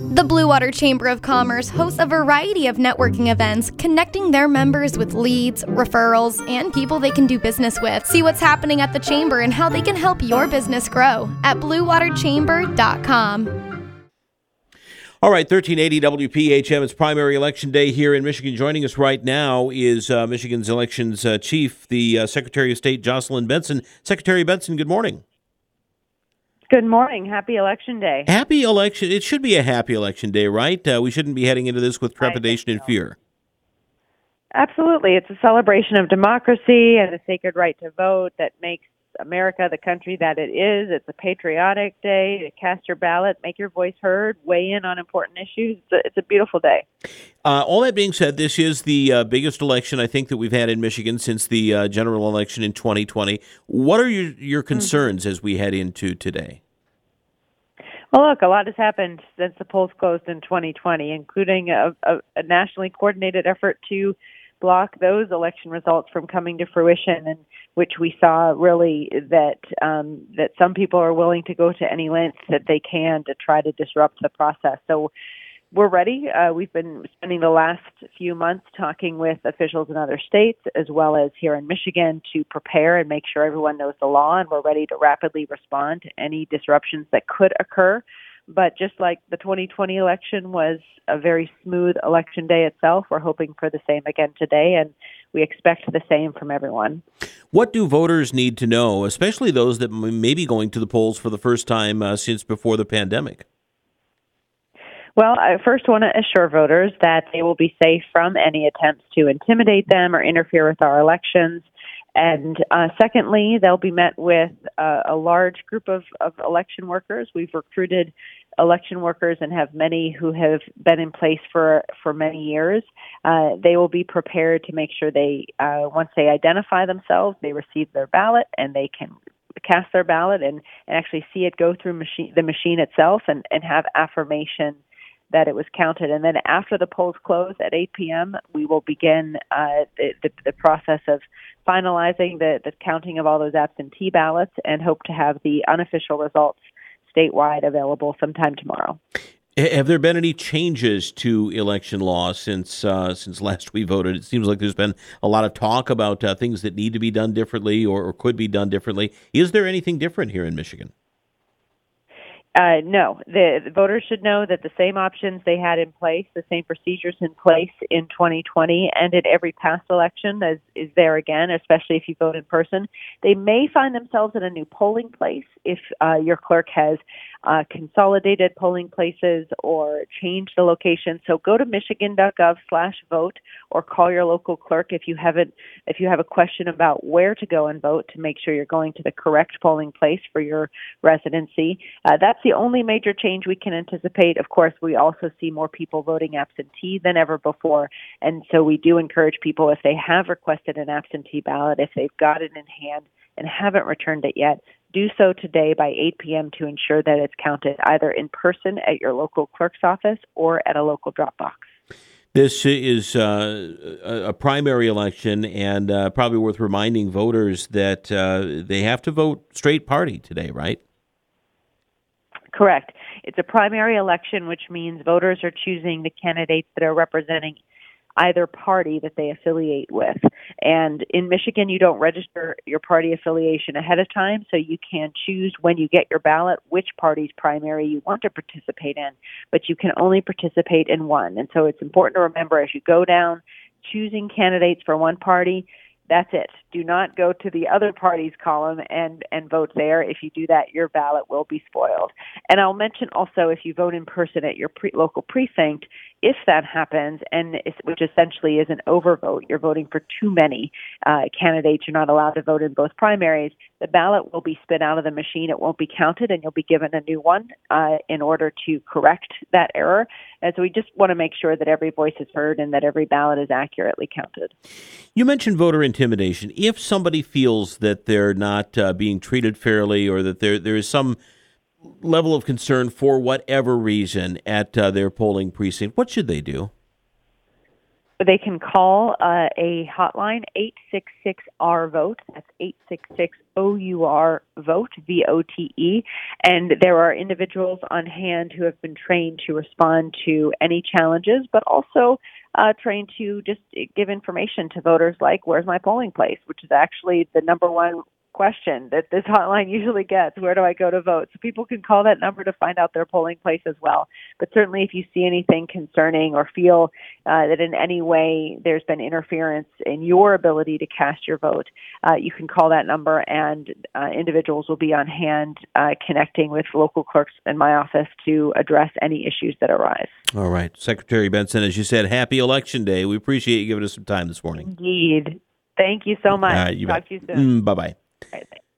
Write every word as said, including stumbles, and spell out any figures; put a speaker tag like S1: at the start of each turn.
S1: The Blue Water Chamber of Commerce hosts a variety of networking events, connecting their members with leads, referrals, and people they can do business with. See what's happening at the Chamber and how they can help your business grow at blue water chamber dot com.
S2: All right, thirteen eighty W P H M, it's primary election day here in Michigan. Joining us right now is uh, Michigan's elections uh, chief, the uh, Secretary of State, Jocelyn Benson. Secretary Benson, good morning.
S3: Good morning. Happy Election Day.
S2: Happy election. It should be a happy election day, right? Uh, we shouldn't be heading into this with trepidation and fear.
S3: Absolutely. It's a celebration of democracy and the sacred right to vote that makes America the country that it is. It's a patriotic day to cast your ballot, make your voice heard, weigh in on important issues. It's a, it's a beautiful day.
S2: Uh, all that being said, this is the uh, biggest election I think that we've had in Michigan since the uh, general election in twenty twenty. What are your, your concerns mm-hmm. as we head into today?
S3: Well, look, a lot has happened since the polls closed in twenty twenty, including a, a, a nationally coordinated effort to block those election results from coming to fruition, in which we saw really that um, that some people are willing to go to any lengths that they can to try to disrupt the process. So we're ready. Uh, we've been spending the last few months talking with officials in other states as well as here in Michigan to prepare and make sure everyone knows the law, and we're ready to rapidly respond to any disruptions that could occur. But just like the twenty twenty election was a very smooth election day itself, we're hoping for the same again today, and we expect the same from everyone.
S2: What do voters need to know, especially those that may be going to the polls for the first time uh, since before the pandemic?
S3: Well, I first want to assure voters that they will be safe from any attempts to intimidate them or interfere with our elections. And uh, secondly, they'll be met with uh, a large group of, of election workers. We've recruited election workers and have many who have been in place for, for many years. Uh, they will be prepared to make sure they, uh, once they identify themselves, they receive their ballot and they can cast their ballot and, and actually see it go through machine, the machine itself and, and have affirmation that it was counted. And then after the polls close at eight p.m., we will begin uh, the, the, the process of finalizing the, the counting of all those absentee ballots and hope to have the unofficial results statewide available sometime tomorrow.
S2: Have there been any changes to election law since uh, since last we voted? It seems like there's been a lot of talk about uh, things that need to be done differently or, or could be done differently. Is there anything different here in Michigan?
S3: Uh, no, the, the voters should know that the same options they had in place, the same procedures in place in twenty twenty and in every past election is, is there again, especially if you vote in person. They may find themselves in a new polling place if uh, your clerk has uh, consolidated polling places or changed the location. So go to michigan.gov slash vote or call your local clerk if you haven't, if you have a question about where to go and vote to make sure you're going to the correct polling place for your residency. Uh, that's the only major change we can anticipate. Of course, we also see more people voting absentee than ever before. And so we do encourage people, if they have requested an absentee ballot, if they've got it in hand and haven't returned it yet, do so today by eight p.m. to ensure that it's counted either in person at your local clerk's office or at a local drop box.
S2: This is uh, a primary election, and uh, probably worth reminding voters that uh, they have to vote straight party today, right?
S3: Correct. It's a primary election, which means voters are choosing the candidates that are representing either party that they affiliate with. And in Michigan, you don't register your party affiliation ahead of time, so you can choose when you get your ballot which party's primary you want to participate in, but you can only participate in one. And so it's important to remember as you go down choosing candidates for one party, that's it. Do not go to the other party's column and, and vote there. If you do that, your ballot will be spoiled. And I'll mention also, if you vote in person at your pre- local precinct, if that happens, and which essentially is an overvote, you're voting for too many uh, candidates, you're not allowed to vote in both primaries, the ballot will be spit out of the machine. It won't be counted, and you'll be given a new one uh, in order to correct that error. And so we just want to make sure that every voice is heard and that every ballot is accurately counted.
S2: You mentioned voter intimidation. If somebody feels that they're not uh, being treated fairly or that there there is some level of concern for whatever reason at uh, their polling precinct, what should they do?
S3: they can call uh, a hotline, eight six six R vote. That's eight six six O U R vote, V O T E. And there are individuals on hand who have been trained to respond to any challenges, but also uh, trained to just give information to voters like, where's my polling place, which is actually the number one question that this hotline usually gets. Where do I go to vote? So people can call that number to find out their polling place as well. But certainly if you see anything concerning or feel uh, that in any way there's been interference in your ability to cast your vote, uh, you can call that number, and uh, individuals will be on hand uh, connecting with local clerks in my office to address any issues that arise.
S2: All right. Secretary Benson, as you said, happy Election Day. We appreciate you giving us some time this morning.
S3: Indeed. Thank you so much.
S2: Uh, you
S3: Talk
S2: bet.
S3: to you soon.
S2: Mm, bye-bye.
S3: All right, thanks.